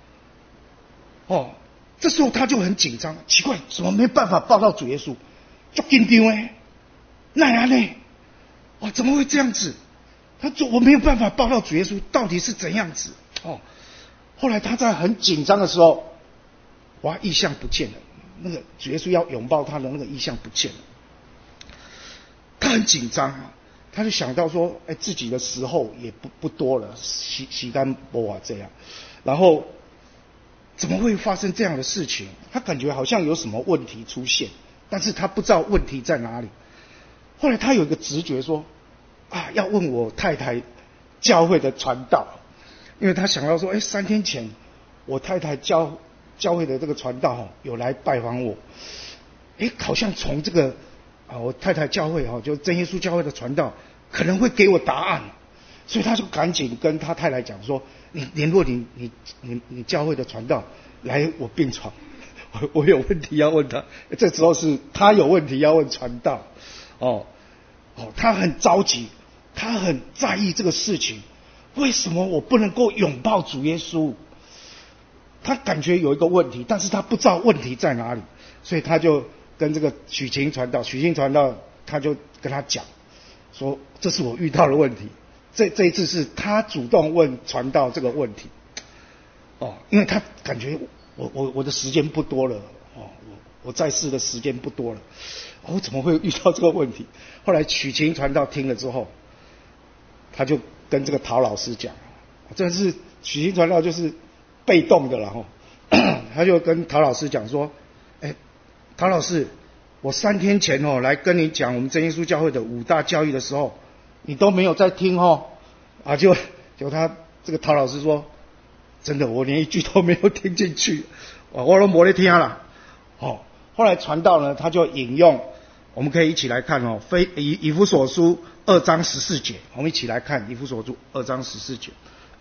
A: 这时候他就很紧张，奇怪怎么没办法抱到主耶稣，就紧张那样呢怎么会这样子，他说我没有办法抱到主耶稣，到底是怎样子后来他在很紧张的时候异象不见了，那个主耶稣要拥抱他的那个异象不见了，他很紧张他就想到说自己的时候也不多了，时间没这样，然后怎么会发生这样的事情，他感觉好像有什么问题出现，但是他不知道问题在哪里。后来他有一个直觉说要问我太太教会的传道，因为他想到说3天前我太太教会的这个传道有来拜访我，好像从这个我太太教会就真耶稣教会的传道可能会给我答案，所以他就赶紧跟他太太讲说，你联络你教会的传道来我病床，我有问题要问他。这时候是他有问题要问传道他很着急，他很在意这个事情，为什么我不能够拥抱主耶稣？他感觉有一个问题，但是他不知道问题在哪里，所以他就跟这个许晴传道他就跟他讲说，这是我遇到的问题。这一次是他主动问传道这个问题因为他感觉我的时间不多了我在世的时间不多了我怎么会遇到这个问题？后来许晴传道听了之后，他就跟这个陶老师讲，真的是许晴传道就是被动的了他就跟陶老师讲说，陶老师，我3天前来跟你讲我们真耶稣教会的5大教义的时候，你都没有在听就他这个陶老师说，真的我连一句都没有听进去我都没在听了后来传道呢，他就引用，我们可以一起来看以弗所书2章14节，我们一起来看以弗所书2章14节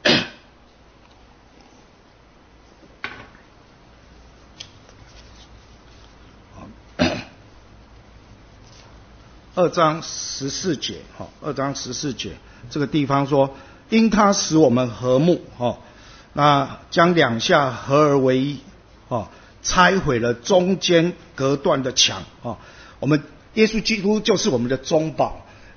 A: 2章14节2章14节这个地方说，因他使我们和睦那将2下合而为一拆毁了中间隔断的墙我们耶稣基督就是我们的中保，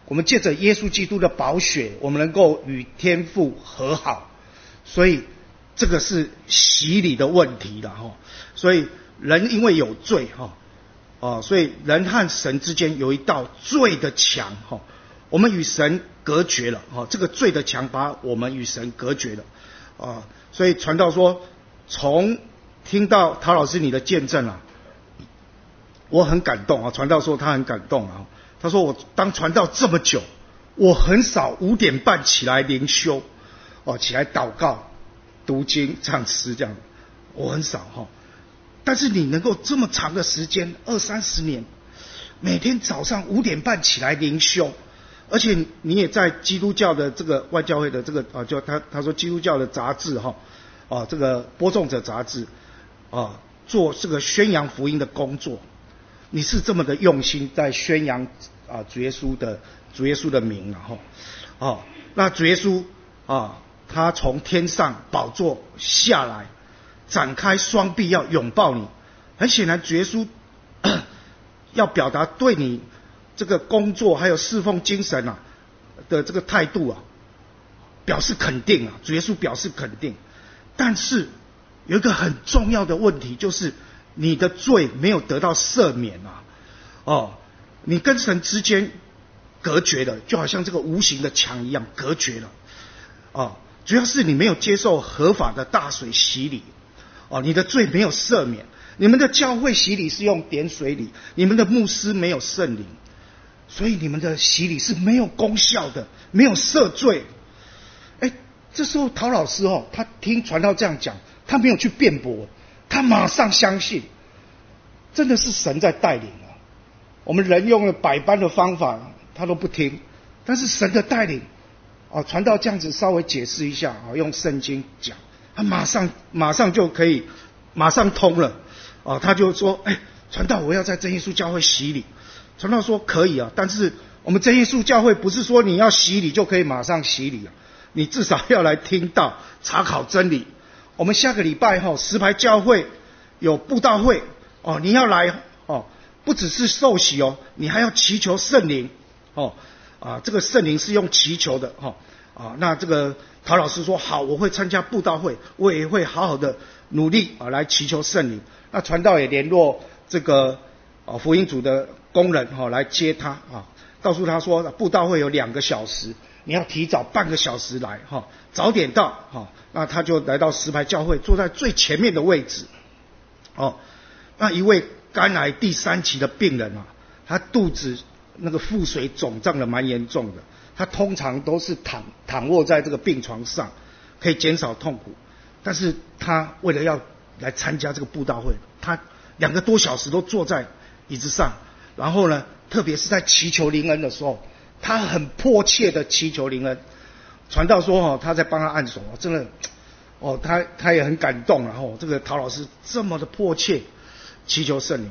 A: 我们借着耶稣基督的宝血，我们能够与天父和好，所以这个是洗礼的问题了哈。所以人因为有罪哈，所以人和神之间有一道罪的墙哈，我们与神隔绝了哈，这个罪的墙把我们与神隔绝了啊。所以传道说，从听到陶老师你的见证啊，我很感动啊。传道说他很感动啊，他说我当传道这么久，我很少5点半起来灵修起来祷告、读经、唱诗这样，我很少哈。但是你能够这么长的时间，20-30年，每天早上5点半起来灵修，而且你也在基督教的这个外教会的这个就他说基督教的杂志这个播种者杂志做这个宣扬福音的工作，你是这么的用心在宣扬主耶稣的名那主耶稣他从天上宝座下来，展开双臂要拥抱你。很显然主耶稣要表达对你这个工作还有侍奉精神的这个态度表示肯定主耶稣表示肯定。但是有一个很重要的问题，就是你的罪没有得到赦免你跟神之间隔绝了，就好像这个无形的墙一样隔绝了主要是你没有接受合法的大水洗礼你的罪没有赦免。你们的教会洗礼是用点水礼，你们的牧师没有圣灵，所以你们的洗礼是没有功效的，没有赦罪。这时候陶老师他听传道这样讲，他没有去辩驳，他马上相信，真的是神在带领我们人用了百般的方法，他都不听，但是神的带领传道这样子稍微解释一下用圣经讲，他马上就可以马上通了他就说传道我要在真耶稣教会洗礼。传道说可以但是我们真耶稣教会不是说你要洗礼就可以马上洗礼你至少要来听道查考真理。我们下个礼拜石牌教会有布道会你要来不只是受洗你还要祈求圣灵这个圣灵是用祈求的那这个陶老师说好，我会参加布道会，我也会好好的努力来祈求圣灵。那传道也联络这个福音组的工人来接他告诉他说布道会有2个小时，你要提早半个小时来早点到那他就来到石牌教会，坐在最前面的位置那一位肝癌第3期的病人他肚子那个腹水肿胀的蛮严重的，他通常都是躺卧在这个病床上，可以减少痛苦，但是他为了要来参加这个布道会，他2个多小时都坐在椅子上，然后呢特别是在祈求灵恩的时候，他很迫切的祈求灵恩。传道说他在帮他按手真的他也很感动，然后这个陶老师这么的迫切祈求圣灵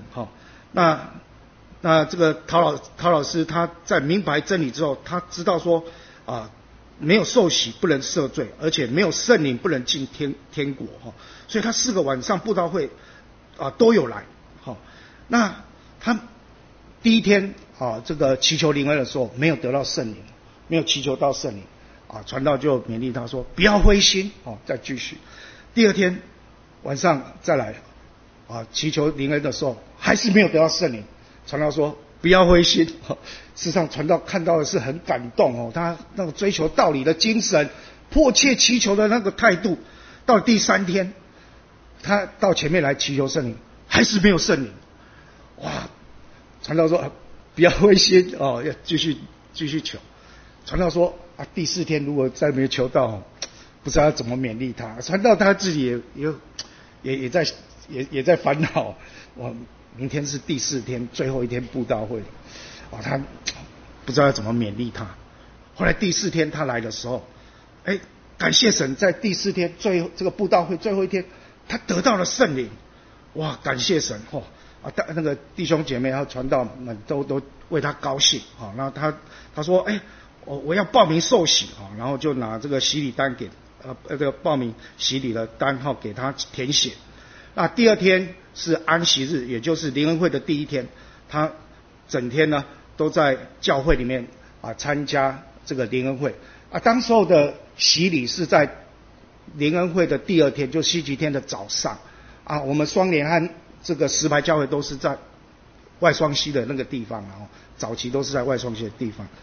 A: 那这个陶老师他在明白真理之后，他知道说没有受洗不能赦罪，而且没有圣灵不能进天国所以他4个晚上布道会都有来那他第一天这个祈求灵恩的时候没有得到圣灵，没有祈求到圣灵传道就勉励他说不要灰心再继续。第2天晚上再来祈求灵恩的时候还是没有得到圣灵，传道说不要灰心事实上传道看到的是很感动他那个追求道理的精神，迫切祈求的那个态度。到第3天他到前面来祈求圣灵，还是没有圣灵。哇！传道说不要灰心要继续求。传道说第4天如果再没有求到不知道要怎么勉励他。传道他自己也在烦恼，明天是第4天最后一天布道会他不知道要怎么勉励他。后来第4天他来的时候感谢神，在第4天这个布道会最后一天他得到了圣灵。哇，感谢神那个弟兄姐妹还有传道们都为他高兴然后他说我要报名受洗然后就拿这个洗礼单给这个报名洗礼的单给他填写。那第2天是安息日，也就是灵恩会的第1天，他整天呢都在教会里面参加这个灵恩会当时候的洗礼是在灵恩会的第二天，就星期天的早上我们双连和这个石牌教会都是在外双溪的那个地方早期都是在外双溪的地方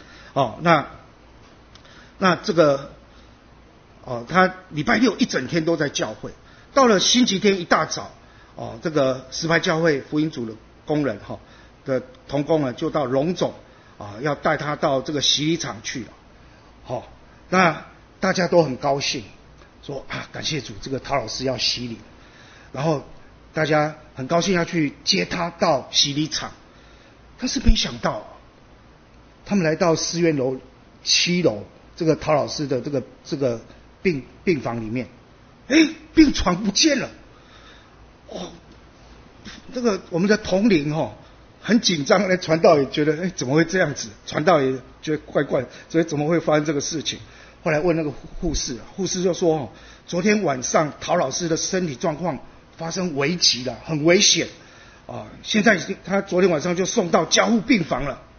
A: 那这个他礼拜六一整天都在教会，到了星期天一大早这个石牌教会福音组的工人的同工呢，就到荣总要带他到这个洗礼场去了那大家都很高兴，说感谢主，这个陶老师要洗礼，然后大家很高兴要去接他到洗礼场。但是没想到他们来到思源楼7楼这个陶老师的这个病房里面，病床不见了这个我们的同龄很紧张，传道也觉得怎么会这样子，传道也觉得怪怪，所以怎么会发生这个事情。后来问那个护士就说昨天晚上陶老师的身体状况发生危急了，很危险现在他昨天晚上就送到加护病房了，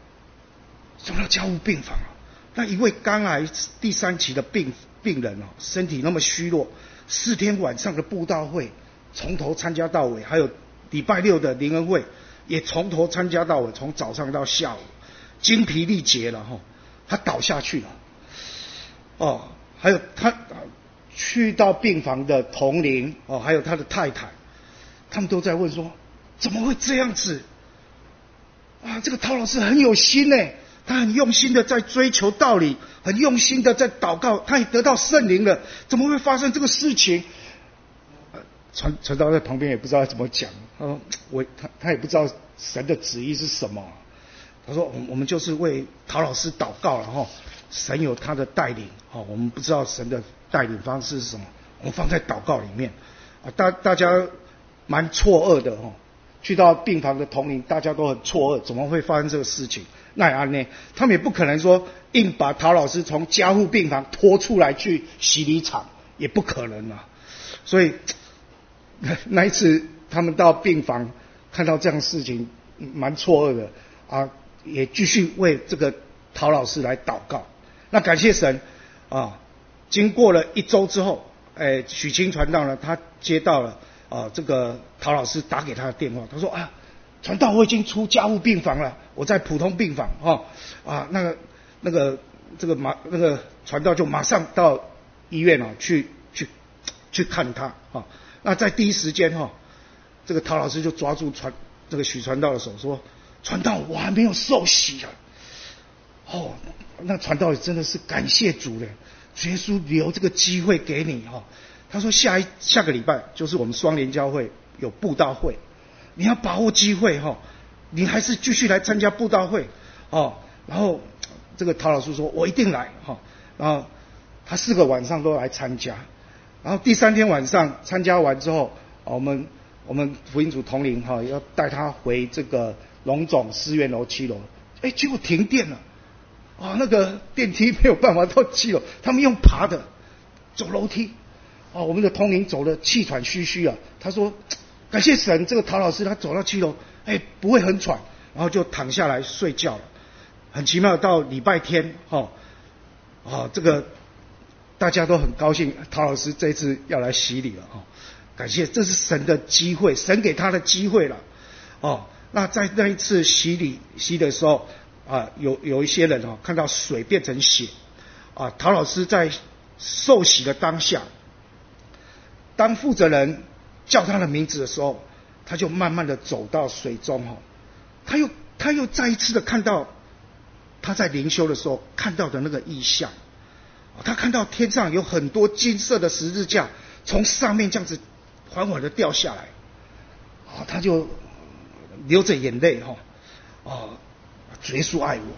A: 那一位肝癌第3期的病人身体那么虚弱，4天晚上的布道会从头参加到尾，还有礼拜六的灵恩会也从头参加到尾，从早上到下午，精疲力竭了他倒下去了还有他去到病房的同龄还有他的太太，他们都在问说怎么会这样子这个陶老师很有心他很用心的在追求道理，很用心的在祷告，他也得到圣灵了，怎么会发生这个事情？传道在旁边也不知道怎么讲，他也不知道神的旨意是什么。他说我们就是为陶老师祷告了神有他的带领我们不知道神的带领方式是什么，我们放在祷告里面大家蛮错愕的去到病房的同龄大家都很错愕，怎么会发生这个事情？那呢他们也不可能说硬把陶老师从加护病房拖出来去洗礼场，也不可能所以那一次他们到病房看到这样的事情蛮错愕的也继续为这个陶老师来祷告。那感谢神经过了1周之后许清传道呢，他接到了这个陶老师打给他的电话，他说传道我已经出加护病房了，我在普通病房那个传道就马上到医院去看他那在第一时间这个陶老师就抓住这个许传道的手说，传道我还没有受洗那传道也真的是感谢主了，主耶稣留这个机会给你他说下个礼拜就是我们双连教会有布道会，你要把握机会你还是继续来参加布道会然后这个陶老师说我一定来然后他4个晚上都来参加，然后第3天晚上参加完之后我们福音组同龄要带他回这个荣总思源楼7楼结果停电了那个电梯没有办法到7楼，他们用爬的走楼梯我们的同龄走得气喘吁吁他说感谢神，这个陶老师他走到7楼不会很喘，然后就躺下来睡觉了。很奇妙，到礼拜天这个大家都很高兴，陶老师这次要来洗礼了感谢，这是神的机会，神给他的机会了那在那一次洗的时候有一些人看到水变成血陶老师在受洗的当下，当负责人叫他的名字的时候，他就慢慢的走到水中他又再一次的看到他在灵修的时候看到的那个异象他看到天上有很多金色的十字架从上面这样子缓缓的掉下来他就流着眼泪主耶稣爱我，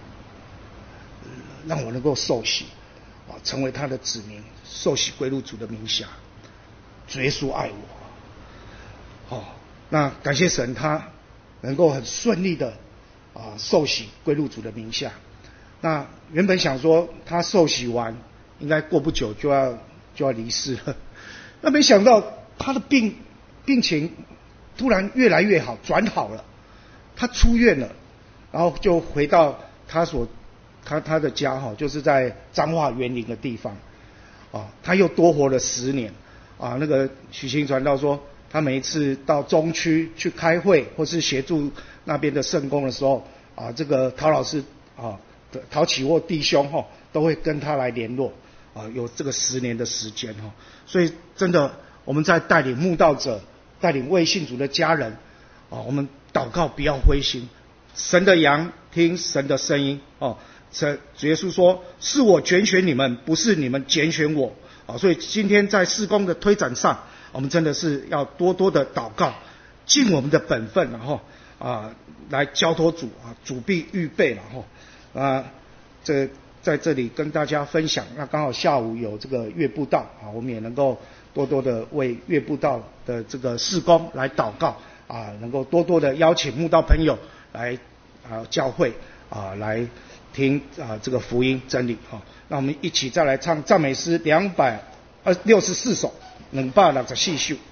A: 让我能够受洗成为他的子民，受洗归入主的名下。主耶稣爱我那感谢神，他能够很顺利的受洗归入主的名下。那原本想说他受洗完应该过不久就要离世了，那没想到他的病情突然越来越好，转好了，他出院了，然后就回到他所他的家就是在彰化园林的地方，他又多活了10年，那个许清传道说，他每一次到中区去开会或是协助那边的圣工的时候，这个陶老师陶启沃弟兄都会跟他来联络，有这个10年的时间所以真的我们在带领慕道者、带领未信主的家人，我们祷告不要灰心，神的羊听神的声音主耶稣说，是我拣选你们，不是你们拣选我所以今天在事工的推展上，我们真的是要多多的祷告，尽我们的本分，然后来交托主主必预备了在这里跟大家分享。那刚好下午有这个月布道我们也能够多多的为月布道的这个事工来祷告能够多多的邀请慕道朋友来教会来听这个福音真理那我们一起再来唱赞美诗264首264首。